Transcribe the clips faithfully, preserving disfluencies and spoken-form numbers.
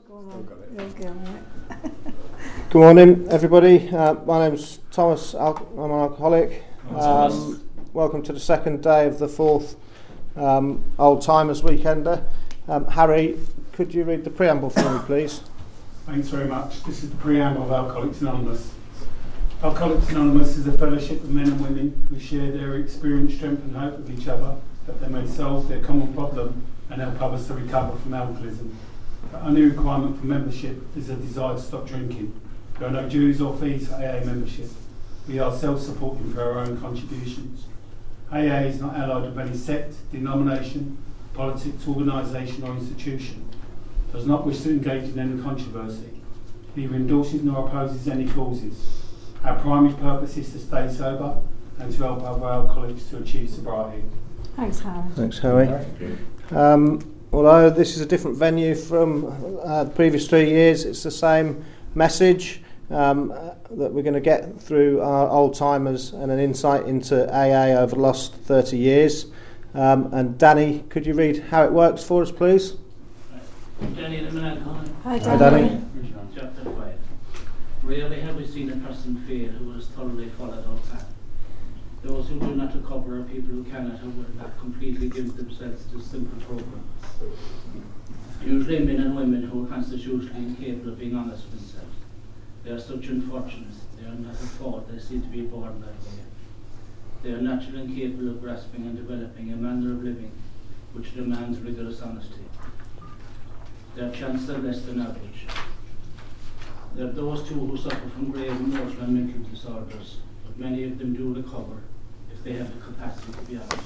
Go on. Go, yeah. Good morning, everybody. Uh, my name's Thomas. Al- I'm an alcoholic. Um, welcome to the second day of the fourth um, Old Timers Weekender. Um, Harry, could you read the preamble for me, please? Thanks very much. This is the preamble of Alcoholics Anonymous. Alcoholics Anonymous is a fellowship of men and women who share their experience, strength and hope with each other that they may solve their common problem and help others to recover from alcoholism. The only requirement for membership is a desire to stop drinking. There are no dues or fees for A A membership. We are self-supporting for our own contributions. A A is not allied with any sect, denomination, politics, organisation or institution. Does not wish to engage in any controversy. Neither endorses nor opposes any causes. Our primary purpose is to stay sober and to help other alcoholics to achieve sobriety. Thanks, Harry. Thanks, Harry. Um, although this is a different venue from uh, the previous three years, it's the same message um, uh, that we're going to get through our old timers and an insight into A A over the last thirty years. Um, and Danny, could you read how it works for us, please? Danny the man alcoholic. Hi, Hi, Danny. Danny. Chapter five. Rarely have we seen a person fail who has thoroughly followed our path. Those who do not recover are people who cannot or will not completely give themselves to simple program. Usually men and women who are constitutionally incapable of being honest with themselves. They are such unfortunates. They are not at fault. They seem to be born that way. They are naturally incapable of grasping and developing a manner of living which demands rigorous honesty. Their chances are less than average. There are those too who suffer from grave emotional and mental disorders, but many of them do recover if they have the capacity to be honest.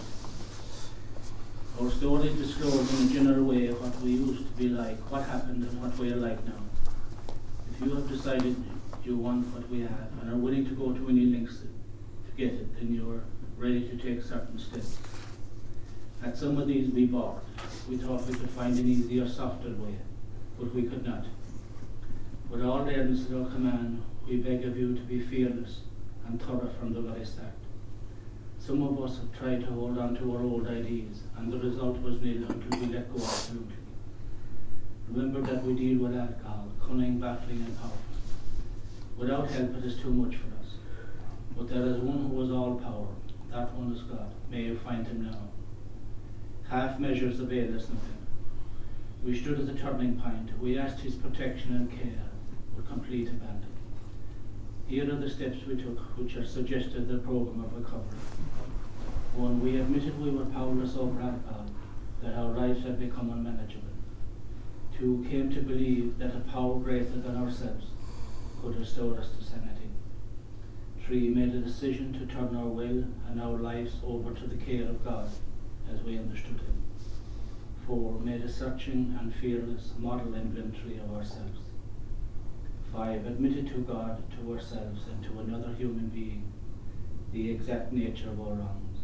Our story discloses in a general way what we used to be like, what happened and what we are like now. If you have decided you want what we have and are willing to go to any lengths to get it, then you are ready to take certain steps. At some of these we bought. We thought we could find an easier, softer way, but we could not. With all the evidence at our command, we beg of you to be fearless and thorough from the very start. Some of us have tried to hold on to our old ideas, and the result was nil until we let go absolutely. Remember that we deal with alcohol, cunning, battling, and power. Without help, it is too much for us. But there is one who is all power. That one is God. May you find him now. Half measures avail us nothing. We stood at the turning point. We asked his protection and care with complete abandon. Here are the steps we took, which are suggested the program of recovery. One, we admitted we were powerless over alcohol, that our lives had become unmanageable. Two, came to believe that a power greater than ourselves could restore us to sanity. Three, made a decision to turn our will and our lives over to the care of God as we understood him. Four, made a searching and fearless model inventory of ourselves. Five, admitted to God, to ourselves, and to another human being the exact nature of our wrongs.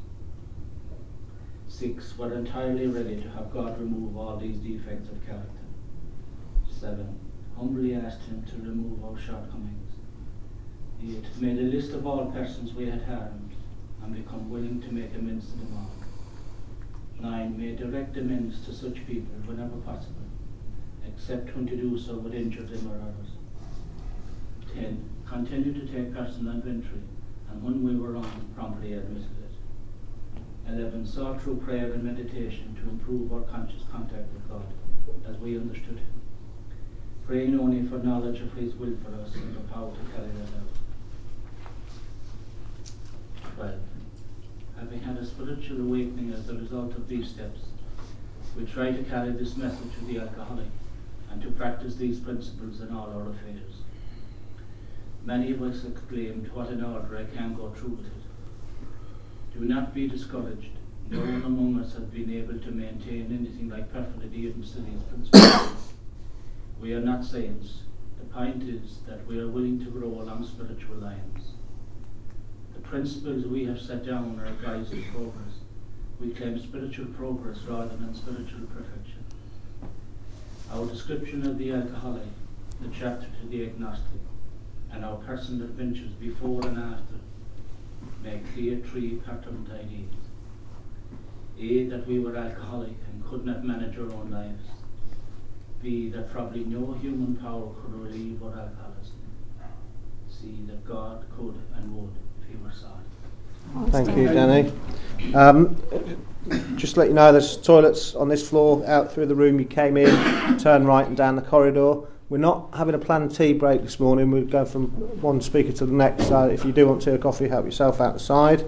Six, were entirely ready to have God remove all these defects of character. Seven, humbly asked him to remove our shortcomings. Eight, made a list of all persons we had harmed and become willing to make amends to them all. Nine, made direct amends to such people whenever possible, except when to do so would injure them or others. Ten, continued to take personal inventory, and when we were wrong, promptly admitted it. Eleven, saw through prayer and meditation to improve our conscious contact with God, as we understood him, praying only for knowledge of his will for us and the power to carry that out. Twelve, having had a spiritual awakening as a result of these steps, we try to carry this message to the alcoholic and to practice these principles in all our affairs. Many of us exclaimed, what an order, I can't go through with it. Do not be discouraged. No one among us has been able to maintain anything like perfect adherence to these principles. We are not saints. The point is that we are willing to grow along spiritual lines. The principles we have set down are guides to progress. We claim spiritual progress rather than spiritual perfection. Our description of the alcoholic, the chapter to the agnostic, and our personal adventures before and after make clear three pertinent ideas. A, that we were alcoholic and could not manage our own lives. be that probably no human power could relieve what alcoholism. See that God could and would if he were sought. Thank you, Danny. Um, just to let you know, there's toilets on this floor out through the room you came in, turn right and down the corridor. We're not having a planned tea break this morning. We're going from one speaker to the next, so if you do want tea or coffee, help yourself outside.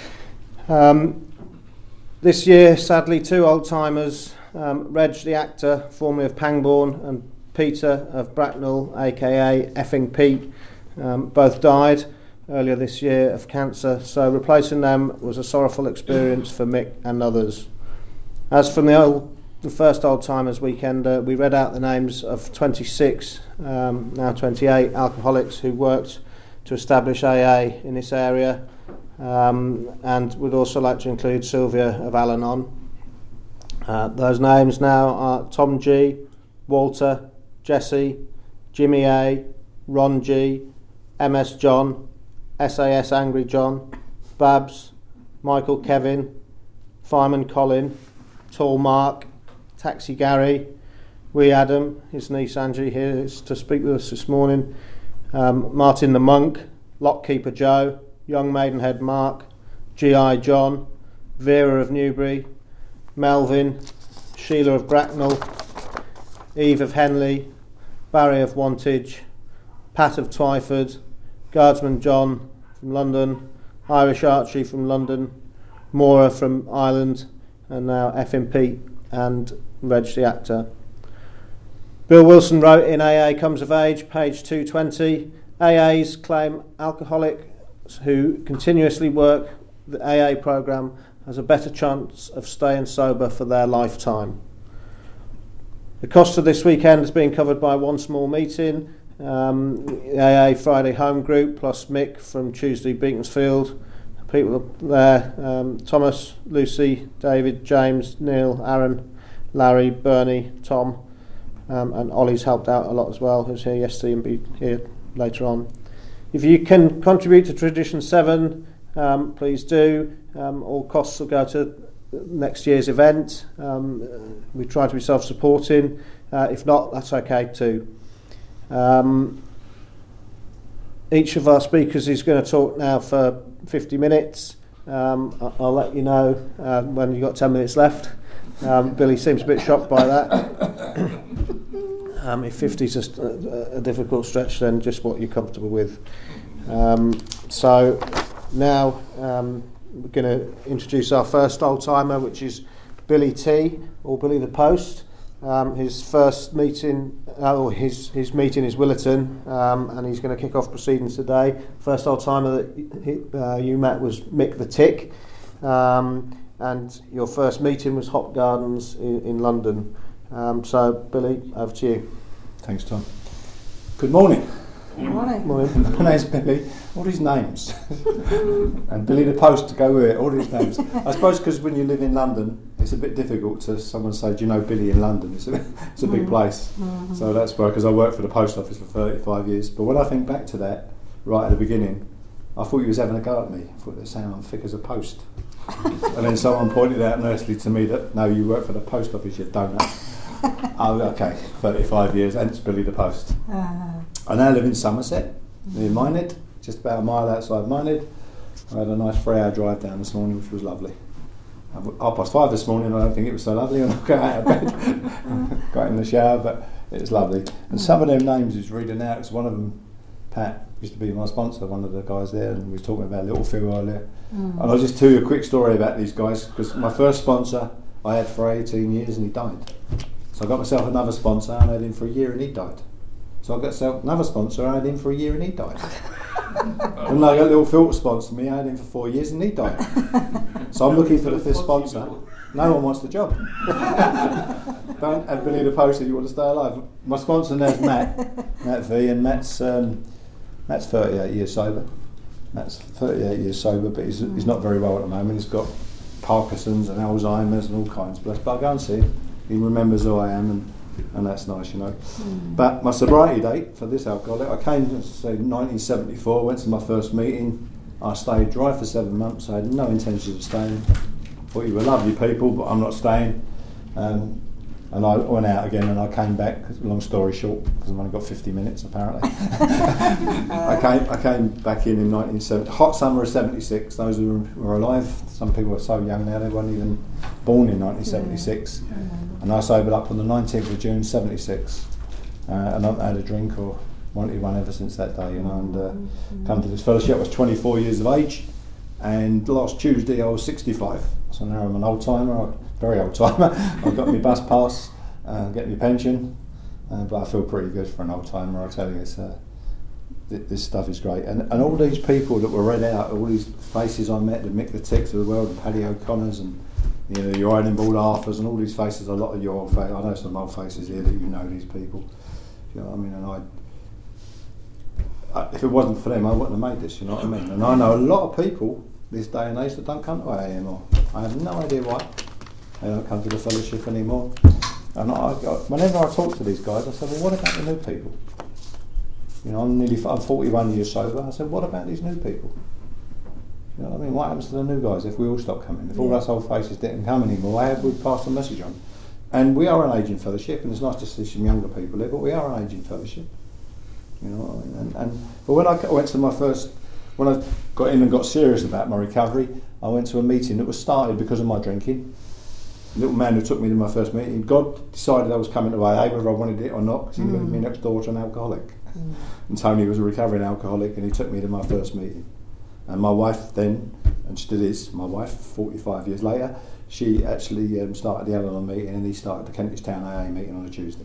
Um, this year, sadly, two old-timers, um, Reg the actor, formerly of Pangbourne, and Peter of Bracknell, aka Effing Pete, um, both died earlier this year of cancer, so replacing them was a sorrowful experience for Mick and others. As from the old, the first Old Timers weekend, uh, we read out the names of twenty-six, um, now twenty-eight alcoholics who worked to establish A A in this area, um, and would also like to include Sylvia of Al-Anon. Uh, those names now are Tom G, Walter, Jesse, Jimmy A, Ron G, M S John, S A S Angry John, Babs, Michael Kevin, Fireman Colin, Tall Mark, Taxi Gary, Wee Adam, his niece Angie here is to speak with us this morning, um, Martin the Monk, Lockkeeper Joe, Young Maidenhead Mark, G I John, Vera of Newbury, Melvin, Sheila of Bracknell, Eve of Henley, Barry of Wantage, Pat of Twyford, Guardsman John from London, Irish Archie from London, Maura from Ireland, and now Effing Pete and Reg the actor. Bill Wilson wrote in A A Comes of Age, page two twenty, A As claim alcoholics who continuously work the A A programme has a better chance of staying sober for their lifetime. The cost of this weekend is being covered by one small meeting, um, A A Friday home group plus Mick from Tuesday Beaconsfield. People there, um, Thomas, Lucy, David, James, Neil, Aaron, Larry, Bernie, Tom, um, and Ollie's helped out a lot as well, who's here yesterday and be here later on. If you can contribute to Tradition seven, um, please do. Um, all costs will go to next year's event. Um, we try to be self-supporting. Uh, if not, that's okay too. Um, each of our speakers is going to talk now for fifty minutes. Um, I'll, I'll let you know uh, when you've got ten minutes left. Um, Billy seems a bit shocked by that. um, if fifty is just a, a difficult stretch, then just what you're comfortable with. Um, so now um, we're going to introduce our first old timer, which is Billy T, or Billy the Post. Um, his first meeting, uh, or his his meeting is Willerton, um, and he's going to kick off proceedings today. First old timer that he, uh, you met was Mick the Tick, um, and your first meeting was Hop Gardens in, in London. Um, so, Billy, over to you. Thanks, Tom. Good morning. Good morning. Morning. My name's Billy. All these names. And Billy the Post to go with it, all these names. I suppose because when you live in London, it's a bit difficult to someone say, do you know Billy in London? It's a, it's a big place. Mm-hmm. So that's why, because I worked for the post office for thirty-five years. But when I think back to that, right at the beginning, I thought you was having a go at me. I thought they were saying I'm thick as a post. And then someone pointed out nicely to me that, no, you work for the post office, you donut. Oh, okay, thirty-five years, and it's Billy the Post. Uh, I now live in Somerset, near Minehead, just about a mile outside Minehead. I had a nice three-hour drive down this morning, which was lovely. Half past five this morning, I don't think it was so lovely when I got out of bed. Got in the shower, but it was lovely. And some of them names he's reading out, it's one of them, Pat, used to be my sponsor, one of the guys there, and we were talking about Little Phil earlier. Mm. And I'll just tell you a quick story about these guys, because my first sponsor I had for eighteen years and he died. So I got myself another sponsor and I had him for a year and he died. So I got myself another sponsor and I had him for a year and he died. And I got Little Phil to sponsor me, I had him for four years and he died. So I'm looking for the fifth sponsor. No one wants the job. Don't have Billy the Post if you want to stay alive. My sponsor now is Matt, Matt V, and Matt's um, Matt's thirty-eight years sober. Matt's thirty-eight years sober, but he's he's not very well at the moment. He's got Parkinson's and Alzheimer's and all kinds. But I go and see him. He remembers who I am, and, and that's nice, you know. Mm. But my sobriety date for this alcoholic, I came, say, nineteen seventy-four, went to my first meeting. I stayed dry for seven months. I had no intention of staying. Thought you were lovely people, but I'm not staying. Um, And I went out again and I came back, long story short, because I've only got fifty minutes apparently. I came I came back in in nineteen seventy, hot summer of seventy-six, those who were alive, some people are so young now, they weren't even born in nineteen seventy-six. Yeah. And I sobered up on the nineteenth of June seventy-six, uh, and I've not had a drink or wanted one ever since that day, you know, and uh, mm-hmm. come to this fellowship. I was twenty-four years of age, and last Tuesday I was sixty-five, so now I'm an old timer. Very old timer. I've got my bus pass, uh, get my pension, uh, but I feel pretty good for an old timer. I tell you, it's uh, th- this stuff is great. And and all these people that were read out, all these faces I met, the Mick the Ticks of the world, and Paddy O'Connors, and you know your Iron Ball Arthurs, and all these faces. A lot of your old faces. I know some old faces here that you know these people. You know what I mean? And I, I, if it wasn't for them, I wouldn't have made this. You know what I mean? And I know a lot of people this day and age that don't come to A A anymore. I have no idea why. They don't come to the fellowship anymore. And I, I, whenever I talk to these guys, I say, well, what about the new people? You know, I'm nearly, I'm forty-one years sober. I said, what about these new people? You know what I mean? What happens to the new guys if we all stop coming? If all us old faces didn't come anymore, how would we pass the message on? And we are an ageing fellowship, and it's nice to see some younger people here, but we are an ageing fellowship. You know what I mean? And, and but when I went to my first, when I got in and got serious about my recovery, I went to a meeting that was started because of my drinking. The little man who took me to my first meeting, God decided I was coming to A A whether I wanted it or not, because he mm. lived me next door to an alcoholic. Mm. And Tony was a recovering alcoholic, and he took me to my first meeting. And my wife then, and still is my wife, forty-five years later, she actually um, started the Al-Anon meeting, and he started the Kentish Town A A meeting on a Tuesday.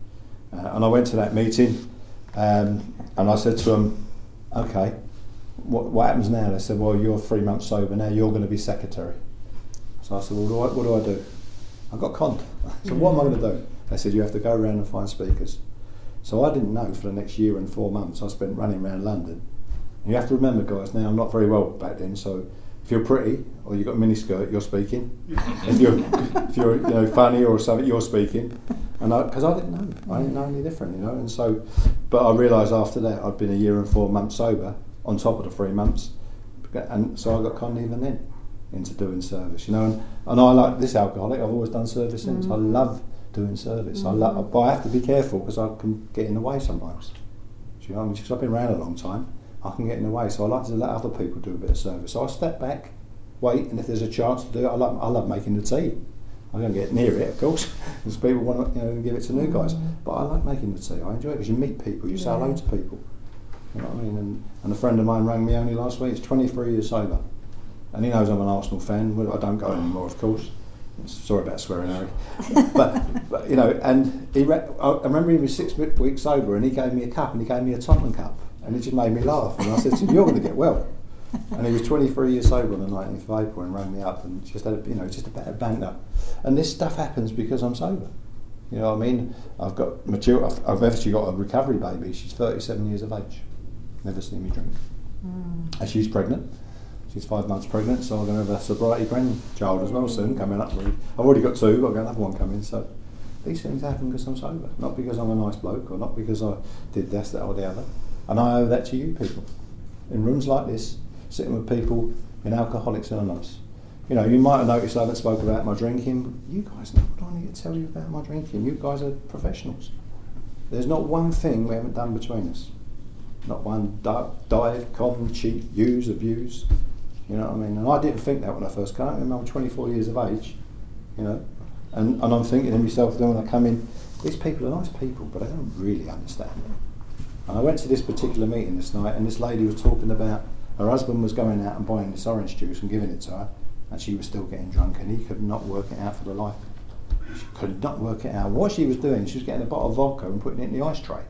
Uh, and I went to that meeting, um, and I said to them, okay, what, what happens now? They said, well, you're three months sober now, you're going to be secretary. So I said, well, what do I, what do, I do? I got conned. So mm. what am I going to do? They said, you have to go around and find speakers. So I didn't know for the next year and four months I spent running around London. And you have to remember, guys, now I'm not very well back then, so if you're pretty or you've got a mini skirt, you're speaking. if you're if you're you know funny or something, you're speaking. And because I, I didn't know, I didn't know any different, you know. And so, but I realised after that I'd been a year and four months sober on top of the three months, and so I got conned even then into doing service, you know. And, and I like this alcoholic. I've always done service since. Mm. I love doing service. Mm. I love, but I have to be careful because I can get in the way sometimes. Do you know what I mean? Because I've been around a long time, I can get in the way. So I like to let other people do a bit of service. So I step back, wait, and if there's a chance to do it, I love, I love making the tea. I don't get near it, of course, because people want to, you know, give it to new guys. Mm. But I like making the tea. I enjoy it because you meet people, you yeah. say hello to people. You know what I mean? And, and a friend of mine rang me only last week. He's twenty-three years sober. And he knows I'm an Arsenal fan. Well, I don't go anymore, of course. Sorry about swearing, Harry. but, but, you know, and he re- I remember he was six weeks sober, and he gave me a cup, and he gave me a Tottenham cup. And it just made me laugh. And I said to him, you're going to get well. And he was twenty-three years sober on the nineteenth of April and rang me up and just had a, you know, just a bit of banter. And this stuff happens because I'm sober. You know what I mean? I've got mature, I've, I've actually got a recovery baby. She's thirty-seven years of age. Never seen me drink. Mm. And she's pregnant. She's five months pregnant, so I'm going to have a sobriety grandchild as well soon coming up. I've already got two, but I've got another one coming. So these things happen because I'm sober, not because I'm a nice bloke or not because I did this, that, or the other. And I owe that to you people. In rooms like this, sitting with people in Alcoholics Anonymous. You know, you might have noticed I haven't spoken about my drinking, but you guys know what I need to tell you about my drinking. You guys are professionals. There's not one thing we haven't done between us. Not one di- dive, con, cheat, use, abuse. You know what I mean? And I didn't think that when I first came. I mean, I'm twenty-four years of age, you know, and, and I'm thinking to myself then when I come in, these people are nice people, but I don't really understand them. And I went to this particular meeting this night, and this lady was talking about her husband was going out and buying this orange juice and giving it to her, and she was still getting drunk, and he could not work it out for the life. She could not work it out. What she was doing, she was getting a bottle of vodka and putting it in the ice tray.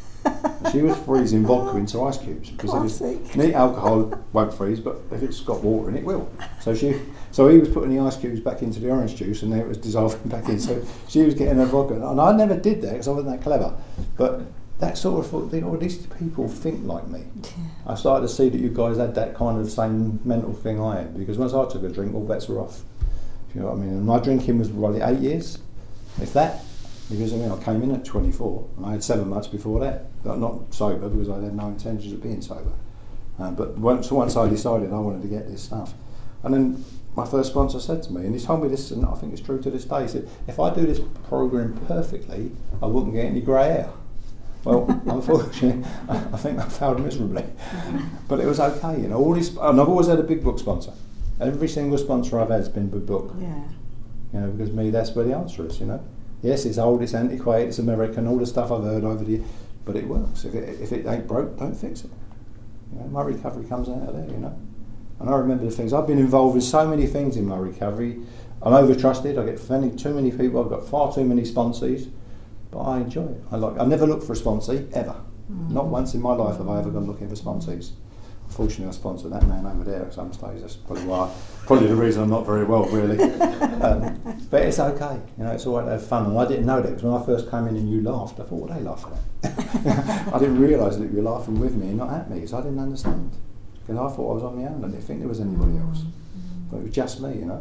She was freezing vodka into ice cubes because it neat alcohol won't freeze, but if it's got water in it, it will. So she, so he was putting the ice cubes back into the orange juice, and then it was dissolving back in. So she was getting her vodka, and I never did that because I wasn't that clever. But that sort of thought, oh, these people think like me. I started to see that you guys had that kind of same mental thing I had, because once I took a drink, all bets were off. You know what I mean? And my drinking was probably eight years, if that. Because I mean, I came in at twenty-four, and I had seven months before that. Not sober, because I had no intentions of being sober. Uh, but once once I decided I wanted to get this stuff, and then my first sponsor said to me, and he told me this, and I think it's true to this day, he said, if I do this program perfectly, I wouldn't get any grey hair. Well, unfortunately, I think I failed miserably. But it was okay, you know. All these, and I've always had a big book sponsor. Every single sponsor I've had has been big book. Yeah. You know, because me, that's where the answer is, you know. Yes, it's old, it's antiquated, it's American, all the stuff I've heard over the years, but it works. If it, if it ain't broke, don't fix it. You know, my recovery comes out of there, you know. And I remember the things, I've been involved in so many things in my recovery. I'm over-trusted, I get many, too many people, I've got far too many sponsees, but I enjoy it. I like. I never look for a sponsee, ever. Mm. Not once in my life have I ever gone looking for sponsees. Unfortunately, I sponsored that man over there at some stage. That's probably why, probably the reason I'm not very well, really. um, but it's okay, you know. It's all right to have fun, and I didn't know that because when I first came in and you laughed, I thought, what are they laughing at? I didn't realise that you were laughing with me and not at me, because I didn't understand. Because I thought I was on my own, I didn't think there was anybody else. But it was just me, you know.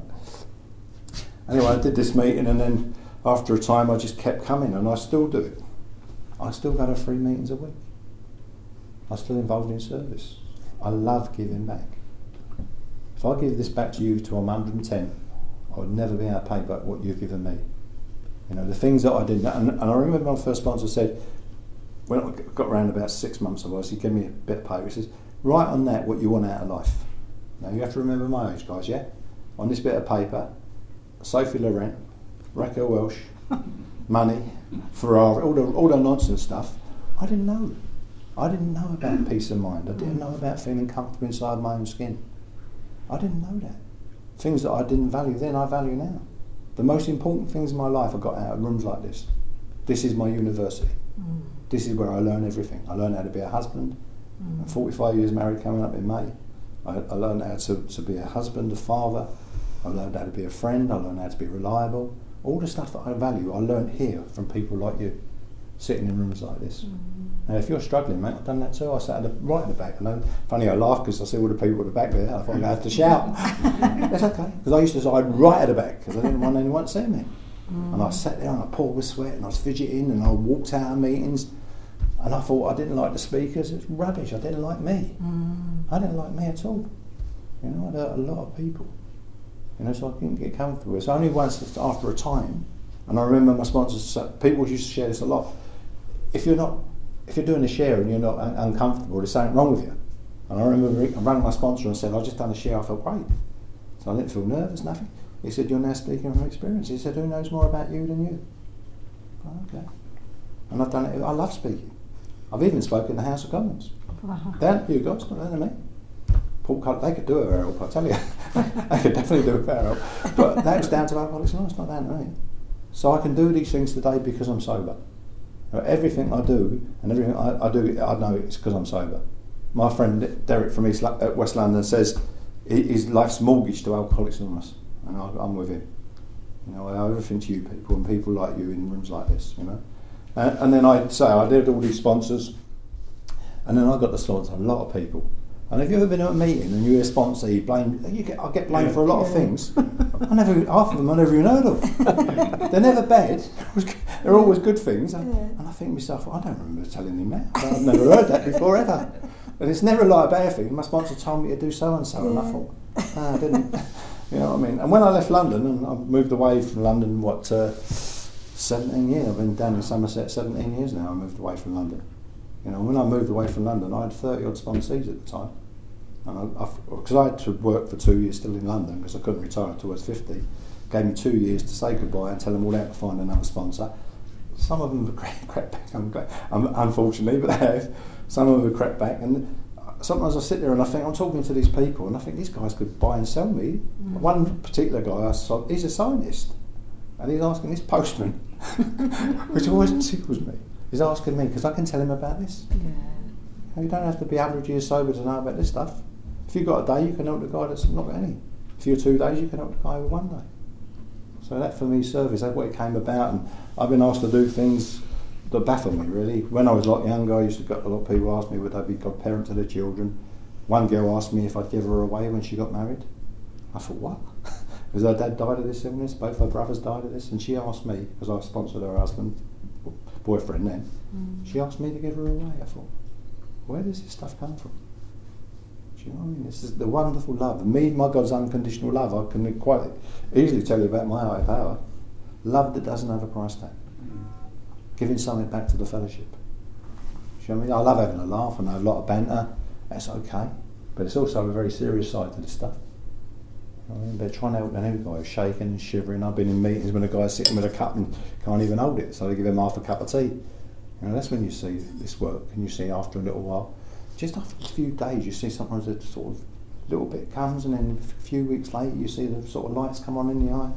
Anyway, I did this meeting, and then after a time, I just kept coming, and I still do it. I still go to three meetings a week. I'm still involved in service. I love giving back. If I give this back to you till I'm one hundred and ten, I would never be able to pay back what you've given me. You know, the things that I did, and, and I remember my first sponsor said, when I got around about six months ago, he gave me a bit of paper, he says, write on that what you want out of life. Now you have to remember my age, guys, yeah? On this bit of paper, Sophie Loren, Raquel Welch, money, Ferrari, all the, all the nonsense stuff, I didn't know. I didn't know about peace of mind. I didn't know about feeling comfortable inside my own skin. I didn't know that. Things that I didn't value then, I value now. The most important things in my life I got out of rooms like this. This is my university. Mm. This is where I learn everything. I learned how to be a husband. Mm. I'm forty-five years married, coming up in May. I, I learned how to, to be a husband, a father. I learned how to be a friend. I learned how to be reliable. All the stuff that I value, I learned here from people like you, sitting in rooms like this. Mm. Now, if you're struggling, mate, I've done that too. I sat at the, right at the back, and then, funny, I laugh because I see all the people at the back there. I thought I'm going to have to shout. That's okay, because I used to side right at the back because I didn't want anyone to see me. Mm. And I sat there and I poured with sweat and I was fidgeting and I walked out of meetings and I thought I didn't like the speakers. It's rubbish. I didn't like me. Mm. I didn't like me at all. You know, I hurt a lot of people. You know, so I didn't get comfortable. It's only once after a time, and I remember my sponsors, people used to share this a lot. If you're not, if you're doing a share and you're not un- uncomfortable, there's something wrong with you. And I remember I rang my sponsor and said, I've just done a share, I felt great. So I didn't feel nervous, nothing. He said, you're now speaking from experience. He said, who knows more about you than you? Oh, okay. And I've done it, I love speaking. I've even spoken in the House of Commons. Wow. Down to you guys, not down to me. Paul Cull, they could do a fair help, I tell you. They could definitely do a fair help. But that's down to Alcoholics Anonymous, not down to me. So I can do these things today because I'm sober. Everything I do, and everything I, I do, I know it's because I'm sober. My friend Derek from East uh, West London says his life's mortgaged to Alcoholics Anonymous, and I, I'm with him. You know, I owe everything to you people, and people like you in rooms like this, you know. Uh, and then I say, I did all these sponsors, and then I got to sponsor a lot of people. And have you ever been at a meeting and you're a sponsor, you blame, you get, I get blamed yeah, for a lot yeah. of things. I never, half of them I never even heard of. They're never bad. They're always good things. And, yeah. and I think to myself, I don't remember telling him that. I've never heard that before ever. And it's never like a bad thing. My sponsor told me to do so and so, yeah. and I thought, ah, I didn't. You know what I mean? And when I left London, and I moved away from London, what, uh, seventeen years. I've been down in Somerset seventeen years now. I moved away from London. You know, when I moved away from London, I had thirty odd sponsees at the time. And I, because I, I had to work for two years still in London because I couldn't retire until I was fifty. Gave me two years to say goodbye and tell them all how to find another sponsor. Some of them have crept back, unfortunately, but they have. Some of them have crept back. And sometimes I sit there and I think, I'm talking to these people and I think these guys could buy and sell me. Mm. One particular guy I saw, he's a scientist. And he's asking this postman, which always tickles me. He's asking me, because I can tell him about this. Yeah. You don't have to be one hundred years sober to know about this stuff. If you've got a day, you can help the guy that's not got any. If you're two days, you can help the guy with one day. So that for me is service. That's what it came about. And I've been asked to do things that baffle me, really. When I was a lot younger, I used to get a lot of people ask me would I be godparent to their children. One girl asked me if I'd give her away when she got married. I thought, what? Because her dad died of this illness, both her brothers died of this, and she asked me, because I sponsored her husband, boyfriend then, mm. she asked me to give her away. I thought, where does this stuff come from? Do you know what I mean? This is the wonderful love. Me, my God's unconditional love. I can quite easily tell you about my higher power. Love that doesn't have a price tag. Giving something back to the fellowship. Do you know what I mean? I love having a laugh and a lot of banter. That's okay. But it's also a very serious side to this stuff. You know what I mean? They're trying to help the new guy who's shaking and shivering. I've been in meetings when a guy's sitting with a cup and can't even hold it, so they give him half a cup of tea. You know, that's when you see this work, and you see after a little while, just after a few days, you see sometimes a sort of little bit comes, and then a few weeks later, you see the sort of lights come on in the eye.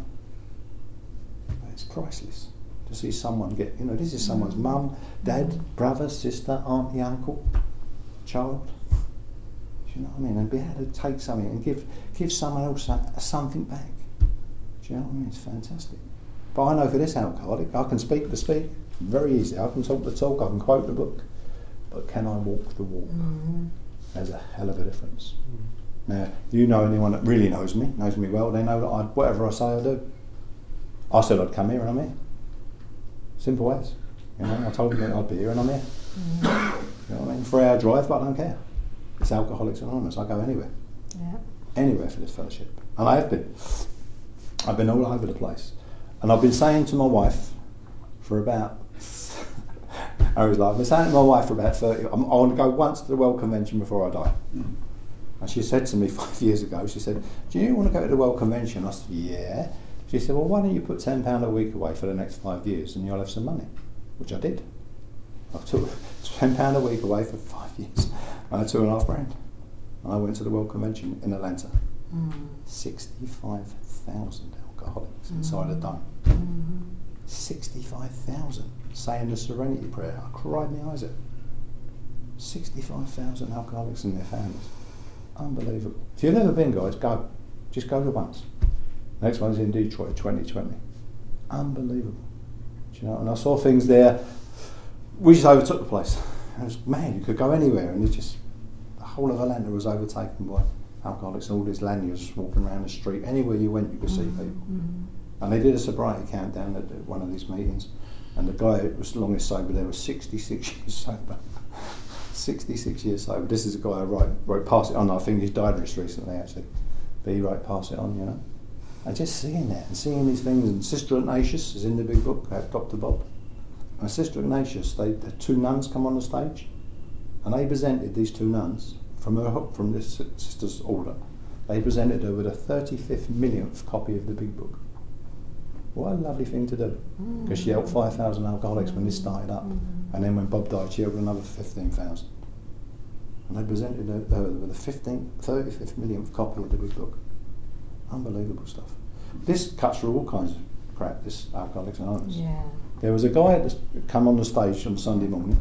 But it's priceless to see someone get, you know, this is someone's mum, dad, brother, sister, auntie, uncle, child. Do you know what I mean? And be able to take something and give give someone else a, a something back. Do you know what I mean? It's fantastic. But I know for this alcoholic, I can speak the speak very easy. I can talk the talk, I can quote the book. But can I walk the walk? Mm-hmm. There's a hell of a difference. Mm-hmm. Now, you know anyone that really knows me, knows me well, they know that I, whatever I say I do. I said I'd come here and I'm here. Simple as. You know, I told them that I'd be here and I'm here. Mm-hmm. You know what I mean? Three hour drive, but I don't care. It's Alcoholics Anonymous. I go anywhere. Yeah. Anywhere for this fellowship. And I have been. I've been all over the place. And I've been saying to my wife for about, I was like, I've been saying to my wife for about thirty, I'm, I want to go once to the World Convention before I die. Mm. And she said to me five years ago, she said, do you want to go to the World Convention? I said, yeah. She said, well, why don't you put ten pounds a week away for the next five years and you'll have some money? Which I did. I took ten pounds a week away for five years. I had two and a half grand. And I went to the World Convention in Atlanta. Mm. sixty-five thousand alcoholics mm. inside a dome. Mm-hmm. sixty-five thousand saying the Serenity Prayer. I cried my eyes out. sixty-five thousand alcoholics and their families. Unbelievable. If you've never been, guys, go. Just go to once. Next one's in Detroit, twenty twenty. Unbelievable. Do you know? And I saw things there. We just overtook the place. It was mad. You could go anywhere, and it just the whole of Atlanta was overtaken by alcoholics and all these lanyards walking around the street. Anywhere you went, you could see people. Mm-hmm. And they did a sobriety countdown at one of these meetings, and the guy who was longest sober there was sixty-six years sober. sixty-six years sober. This is a guy who wrote, wrote Pass It On. I think he's died just recently, actually. But he wrote Pass It On, you know. And just seeing that and seeing these things. And Sister Ignatius is in the big book, Doctor Bob. And Sister Ignatius, they, the two nuns come on the stage, and they presented these two nuns from her from this sister's order. They presented her with a thirty-fifth millionth copy of the big book. What a lovely thing to do, because mm. she helped five thousand alcoholics when this started up, mm. and then when Bob died, she helped another fifteen thousand. And they presented her, her with a fifteen, thirty-fifth millionth copy of the big book. Unbelievable stuff. This cuts through all kinds of crap. This Alcoholics Anonymous. Yeah. There was a guy that come on the stage on Sunday morning,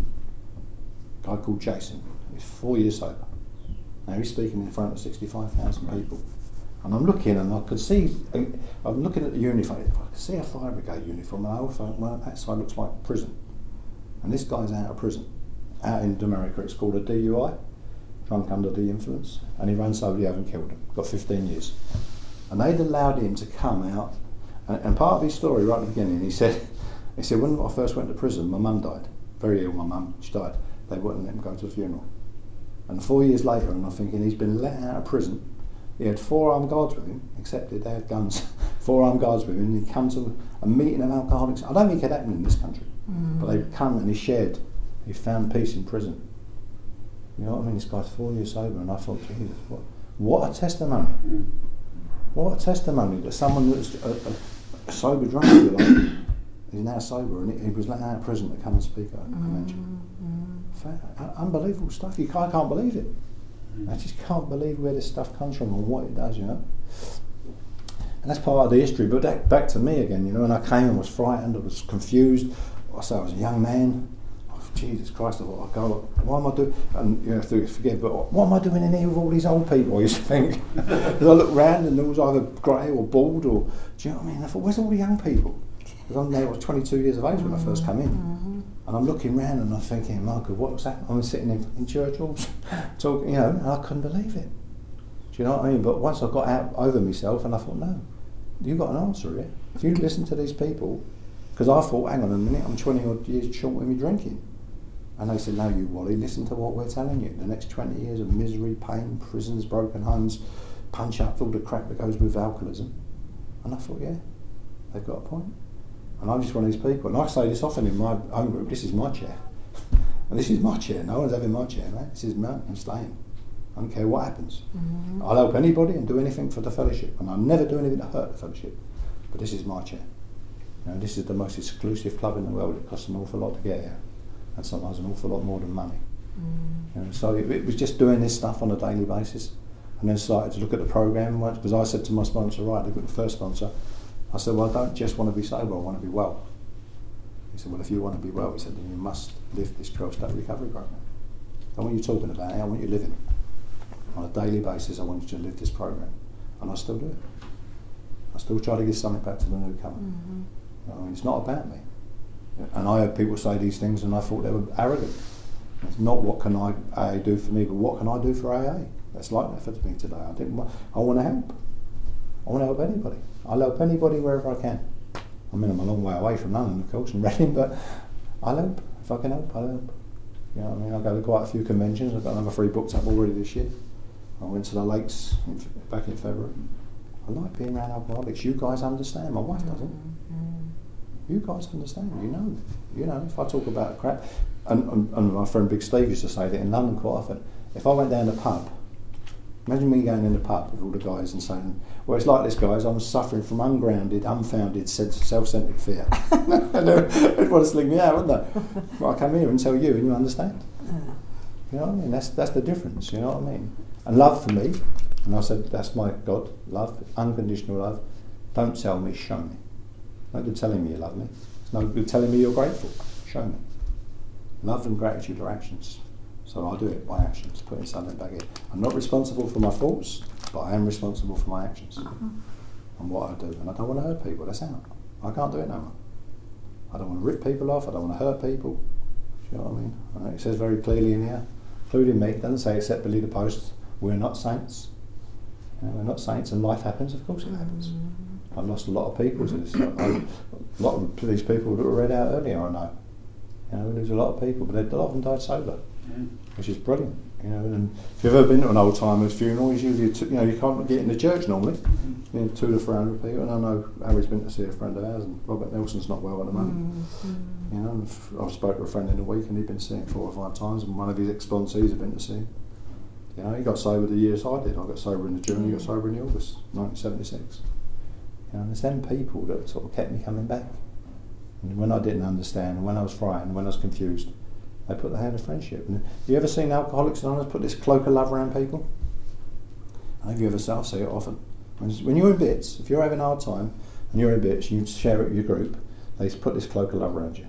a guy called Jason. He's four years sober. Now he's speaking in front of sixty-five thousand people. And I'm looking and I could see, I'm looking at the uniform, I could see a fire brigade uniform, and I thought, well, that side looks like prison. And this guy's out of prison. Out in America, it's called a D U I, drunk under the influence, and he ran somebody over and killed him. Got fifteen years. And they'd allowed him to come out, and, and part of his story right at the beginning, he said, he said, when I first went to prison, my mum died. Very ill, my mum, she died. They wouldn't let him go to the funeral. And four years later, and I'm thinking, he's been let out of prison. He had four armed guards with him, accepted, they had guns, four armed guards with him, and he'd come to a meeting of alcoholics. I don't think it could happen in this country, mm. but they'd come and he shared, he found peace in prison. You know what I mean? This guy's four years sober, and I thought, Jesus, what, what a testimony. Mm. What a testimony that someone that's a, a, a sober drunk, if you like, is now sober, and he, he was let out of prison to come and speak at a convention. Mm. Unbelievable stuff. You can't, I can't believe it. I just can't believe where this stuff comes from and what it does, you know. And that's part of the history. But that, back to me again, you know. And I came and was frightened, I was confused. I said I was a young man. Oh, Jesus Christ! I thought, I go, why am I doing? And you know, forgive, but what am I doing in here with all these old people? I used to think. Because I looked round and there was either grey or bald, or do you know what I mean? I thought, where's all the young people? Because I'm there, I was twenty-two years of age when I first came in. Mm-hmm. And I'm looking round and I'm thinking, my God, what was that? I'm sitting in, in church halls, talking, you know, and I couldn't believe it. Do you know what I mean? But once I got out over myself, and I thought, no, you've got an answer here. If you listen to these people, because I thought, hang on a minute, I'm twenty odd years short with me drinking. And they said, no, you Wally, listen to what we're telling you. The next twenty years of misery, pain, prisons, broken homes, punch up, all the crap that goes with alcoholism. And I thought, yeah, they've got a point. And I'm just one of these people. And I say this often in my own group, this is my chair. And this is my chair. No one's having my chair, mate. This is mine. I'm staying. I don't care what happens. Mm-hmm. I'll help anybody and do anything for the fellowship. And I'll never do anything to hurt the fellowship. But this is my chair. You know, this is the most exclusive club in the world. It costs an awful lot to get here. And sometimes an awful lot more than money. Mm. You know, so it, it was just doing this stuff on a daily basis, and then started to look at the programme once, because I said to my sponsor, right, look at the first sponsor, I said, well, I don't just want to be sober, I want to be well. He said, well, if you want to be well, he said, then you must live this twelve-step recovery programme. I want you talking about it, I want you living on a daily basis. I want you to live this programme, and I still do it. I still try to give something back to the newcomer. Mm-hmm. You know, I mean, it's not about me. And I heard people say these things and I thought they were arrogant. It's not what can I A A do for me, but what can I do for A A? That's like that for me today. I didn't want, I want to help. I want to help anybody. I'll help anybody wherever I can. I mean, I'm a long way away from London, of course, and Reading, but I'll help. If I can help, I'll help. You know what I mean? I go to quite a few conventions. I've got another three booked up already this year. I went to the Lakes in, back in February. I like being around alcoholics. You guys understand. My wife doesn't. You guys understand, you know. You know, if I talk about crap, and, and, and my friend Big Steve used to say that in London quite often, if I went down the pub, imagine me going in the pub with all the guys and saying, well, it's like this, guys, I'm suffering from ungrounded, unfounded, self-centred fear. They'd want to sling me out, wouldn't they? But I come here and tell you and you understand. You know what I mean? That's, that's the difference, you know what I mean? And love for me, and I said, that's my God, love, unconditional love. Don't tell me, show me. No good telling me you love me. It's no good telling me you're grateful. Show me. Love and gratitude are actions. So I do it by actions, putting something back in. I'm not responsible for my thoughts, but I am responsible for my actions uh-huh. and what I do. And I don't want to hurt people. That's out. I can't do it no more. I don't want to rip people off. I don't want to hurt people. Do you know what I mean? I know it says very clearly in here, including me. It doesn't say except believe the post. We're not saints. You know, we're not saints, and life happens. Of course it happens. Mm-hmm. I've lost a lot of people to this. I, a lot of these people that were read out earlier, I know. You know, we lose a lot of people, but they often died sober, yeah. Which is brilliant. You know, and if you've ever been to an old timer's funeral, it's usually t- you know you can't get in the church normally. Mm-hmm. You know, two to three hundred people, and I know Harry's been to see a friend of ours, and Robert Nelson's not well at the moment. Mm-hmm. You know, and I've spoke to a friend in a week, and he'd been to see him four or five times, and one of his ex-sponsees had been to see him. You know, he got sober the years I did. I got sober in the June, he got sober in the August, nineteen seventy-six. You know, it's them people that sort of kept me coming back. And when I didn't understand, when I was frightened, when I was confused, they put the hand of friendship. And you ever seen Alcoholics Anonymous put this cloak of love around people? Have you ever seen? I see it often. When you're in bits, if you're having a hard time and you're in bits, you share it with your group, they put this cloak of love around you.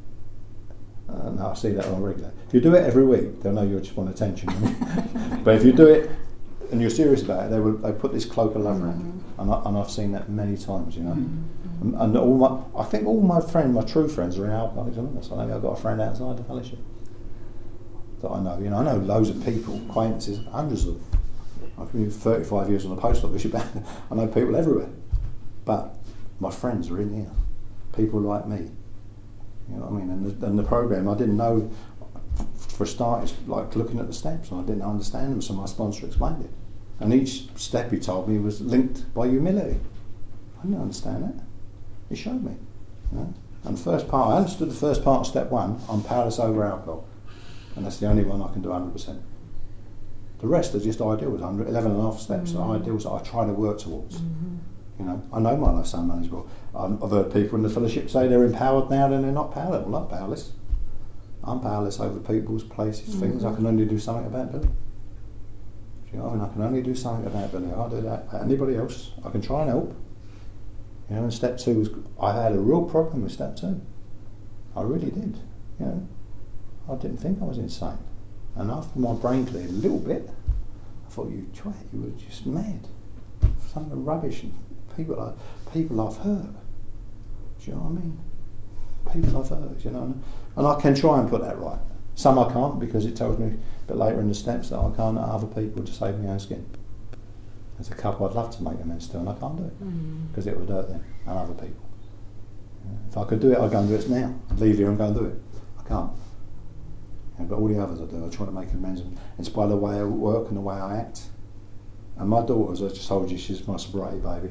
And I see that on a regular. If you do it every week, they'll know you just want attention. But if you do it and you're serious about it, they will. They put this cloak of love mm-hmm. around you, and, I, and I've seen that many times. You know, mm-hmm. and, and all my, I think all my friends, my true friends, are in Alcoholics Anonymous. I know I've got a friend outside the fellowship that I know. You know, I know loads of people, acquaintances, hundreds of them. I've been thirty-five years on the post office. I know people everywhere, but my friends are in here. People like me. You know what I mean? And the, and the program, I didn't know. For a start, it's like looking at the steps, and I didn't understand them, so my sponsor explained it. And each step he told me was linked by humility. I didn't understand that. He showed me. You know? And the first part, I understood the first part of step one, I'm powerless over alcohol. And that's the only one I can do one hundred percent. The rest are just ideals, eleven and a half steps mm-hmm. are ideals that I try to work towards. Mm-hmm. You know, I know my life so manageable. Um, I've heard people in the fellowship say they're empowered now, then they're not powerless. Well, I'm powerless. I'm powerless over people's places, mm-hmm. things. I can only do something about Billy. You know, I mean, I can only do something about Billy. I do that. Anybody else, I can try and help. You know, and step two was, I had a real problem with step two. I really did. You know, I didn't think I was insane. And after my brain cleared a little bit, I thought, you twat, you were just mad. Some of the rubbish and people, I, people I've hurt. Do you know what I mean? People I've hurt, you know. And I can try and put that right. Some I can't, because it tells me a bit later in the steps that I can't hurt other people to save my own skin. There's a couple I'd love to make amends to, and I can't do it because mm. it would hurt them and other people. If I could do it, I'd go and do it now. I'd leave here and go and do it. I can't. Yeah, but all the others I do, I try to make amends. And it's by the way I work and the way I act. And my daughter, as I just told you, she's my sobriety baby.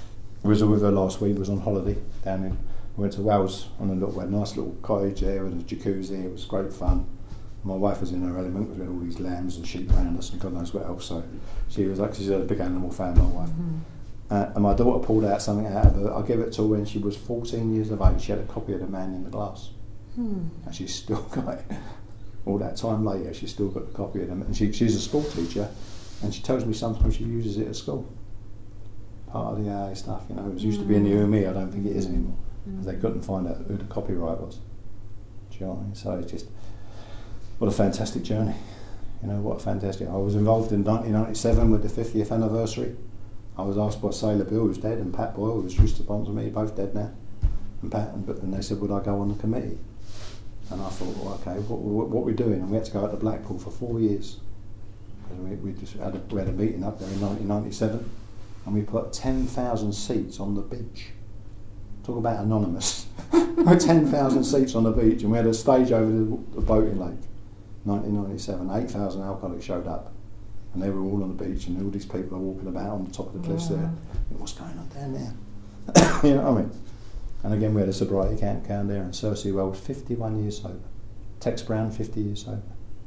I was with her last week, was on holiday down in, we went to Wales on a little, we had a nice little cottage there with a jacuzzi, it was great fun. My wife was in her element, we had all these lambs and sheep around us and God knows what else, so she was actually a big animal fan, my wife. Mm-hmm. Uh, and my daughter pulled out something out of her, I gave it to her when she was fourteen years of age, she had a copy of The Man in the Glass. Hmm. And she's still got it. All that time later, she's still got a copy of them. And she, she's a school teacher, and she tells me sometimes she uses it at school. Part of the A A stuff, you know. It was used mm. to be in the U M E, I don't think it is anymore. Because mm. they couldn't find out who the copyright was. Do you know what I mean? So it's just, what a fantastic journey. You know, what a fantastic. I was involved in nineteen ninety-seven with the fiftieth anniversary. I was asked by Sailor Bill, who's dead, and Pat Boyle, who's used to sponsor me, both dead now. And Pat, and, and they said, would I go on the committee? And I thought, well, okay, what, what, what are we doing? And we had to go out to Blackpool for four years. We, we just had a, we had a meeting up there in nineteen ninety-seven, and we put ten thousand seats on the beach. Talk about anonymous. ten thousand seats on the beach, and we had a stage over the, the boating lake. nineteen ninety-seven, eight thousand alcoholics showed up, and they were all on the beach, and all these people are walking about on the top of the cliffs yeah. there. What's going on down there? You know what I mean? And again, we had a sobriety camp down there, and Cersei Well was fifty-one years sober. Tex Brown, fifty years sober.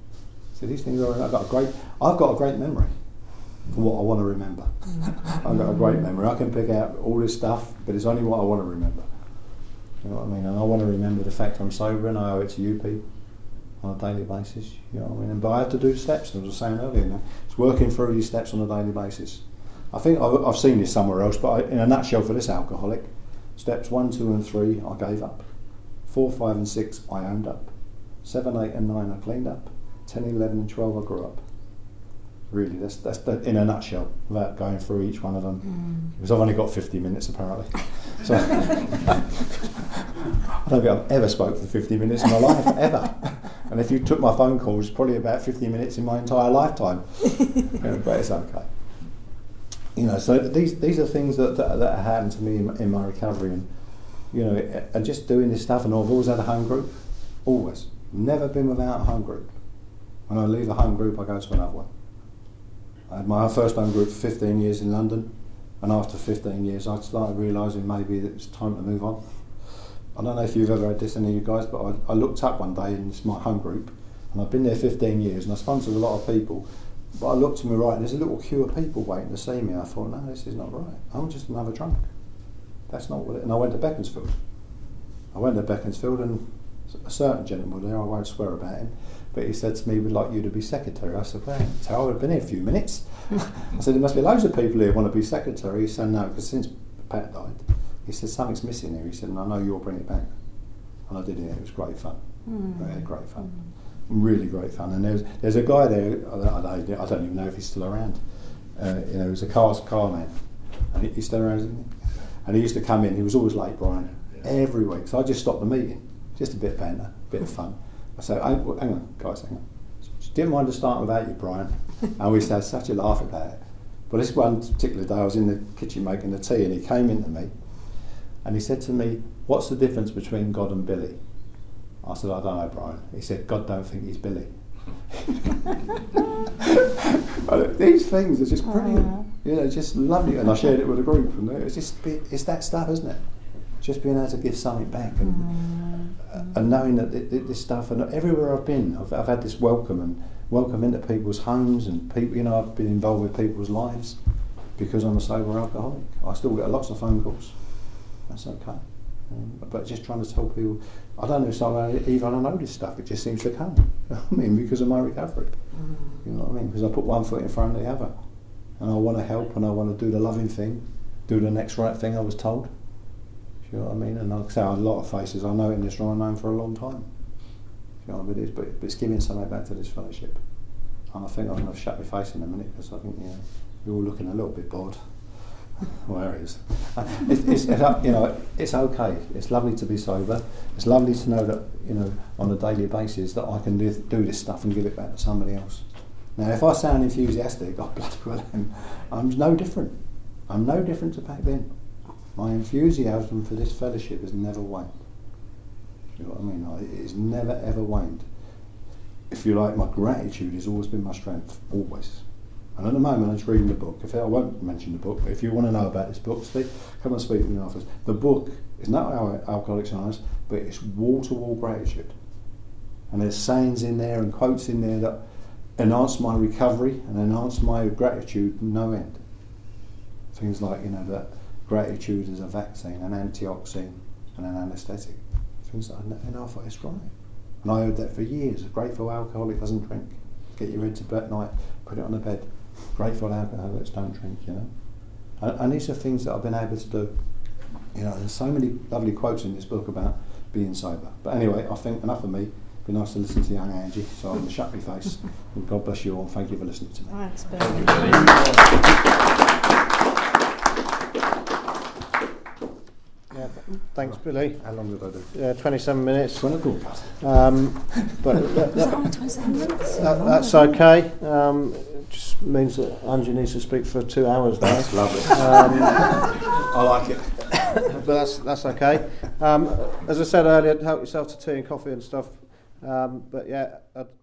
So these things are. I've got a great. I've got a great memory for what I want to remember. I've got a great memory. I can pick out all this stuff, but it's only what I want to remember. You know what I mean? And I want to remember the fact I'm sober, and I owe it to you people on a daily basis. You know what I mean? And but I have to do steps. As I was saying earlier, you know, it's working through these steps on a daily basis. I think I've, I've seen this somewhere else, but I, in a nutshell, for this alcoholic. Steps one, two and three I gave up. Four, five and six I owned up. Seven, eight and nine I cleaned up. Ten, eleven and twelve I grew up. Really, that's that's that in a nutshell, without going through each one of them. Mm. Because I've only got fifty minutes apparently. So I don't think I've ever spoke for fifty minutes in my life, ever. And if you took my phone calls, it's probably about fifty minutes in my entire lifetime. You know, but it's okay. You know, so these these are things that that, that happened to me in, in my recovery, and you know, and just doing this stuff. And I've always had a home group, always, never been without a home group. When I leave a home group, I go to another one. I had my first home group for fifteen years in London, and after fifteen years, I started realising maybe that it's time to move on. I don't know if you've ever had this, any of you guys, but I, I looked up one day, and it's my home group, and I've been there fifteen years, and I sponsored a lot of people. But I looked to my right, and there's a little queue of people waiting to see me. I thought, no, this is not right. I'm just another drunk. That's not what it. And I went to Beaconsfield. I went to Beaconsfield, and a certain gentleman there, I won't swear about him, but he said to me, we'd like you to be secretary. I said, well, so I've been here a few minutes. I said, there must be loads of people here who want to be secretary. He said, no, because since Pat died, he said, something's missing here. He said, and I know you'll bring it back. And I did it. It was great fun. Mm. I had great fun. Mm. Really great fun. And there's there's a guy there, I don't, I don't, I don't even know if he's still around. Uh, you know, he was a car, car man. And he, he's still around, isn't he? And he used to come in, he was always late, Brian, every week. So I just stopped the meeting. Just a bit of banter, a bit of fun. I said, hang on, guys, hang on. Didn't mind to start without you, Brian. And we used to have such a laugh about it. But this one particular day, I was in the kitchen making the tea, and he came into me, and he said to me, what's the difference between God and Billy? I said, I don't know, Brian. He said, God don't think he's Billy. These things are just brilliant. Oh, yeah. You know, just lovely. And I shared it with a group, and it's just, it's that stuff, isn't it? Just being able to give something back, and mm. and knowing that it, it, this stuff, and everywhere I've been, I've, I've had this welcome and welcome into people's homes, and people, you know, I've been involved with people's lives because I'm a sober alcoholic. I still get lots of phone calls. That's okay. Um, but just trying to tell people, I don't know, so even I know this stuff, it just seems to come. You know what I mean? Because of my recovery. Mm. You know what I mean? Because I put one foot in front of the other, and I want to help, and I want to do the loving thing, do the next right thing I was told. You know what I mean? And like I say, a lot of faces I know in this room, I've known for a long time. You know what it is, but, but it's giving something back to this fellowship. And I think I'm going to shut my face in a minute, because I think, you know, you're all looking a little bit bored. Well, there it is. It's, it's, it's, you know, it's okay. It's lovely to be sober. It's lovely to know that, you know, on a daily basis that I can do, do this stuff and give it back to somebody else. Now, if I sound enthusiastic, God bless well, I'm no different. I'm no different to back then. My enthusiasm for this fellowship has never waned. You know what I mean? It has never ever waned. if you like, my gratitude has always been my strength, always. And at the moment, I'm just reading the book. If I won't mention the book, but if you want to know about this book, Steve, come and speak to me afterwards. The book is not Al- Alcoholics Anonymous, but it's wall-to-wall gratitude. And there's sayings in there and quotes in there that enhance my recovery and enhance my gratitude no end. Things like, you know, that gratitude is a vaccine, an antioxidant, and an anaesthetic. Things like that. And I thought, it's right. And I heard that for years. A grateful alcoholic doesn't drink. Get your head to bed at night, put it on the bed. Grateful alcoholics don't drink, you know. And, and these are things that I've been able to do. You know, there's so many lovely quotes in this book about being sober. But anyway, I think enough of me. It'd be nice to listen to young Angie, so I'm going to shut my face. And God bless you all, and thank you for listening to me. Thanks, Bill. Yeah, th- thanks, Billy. How long did I do? Yeah, twenty-seven minutes. When I go past. Um, but that, Was it that, on twenty-seven minutes? that, that's okay. Um, it just means that Angie needs to speak for two hours now. That's lovely. Um, I like it. but that's that's okay. Um, as I said earlier, help yourself to tea and coffee and stuff. Um, but yeah, I'd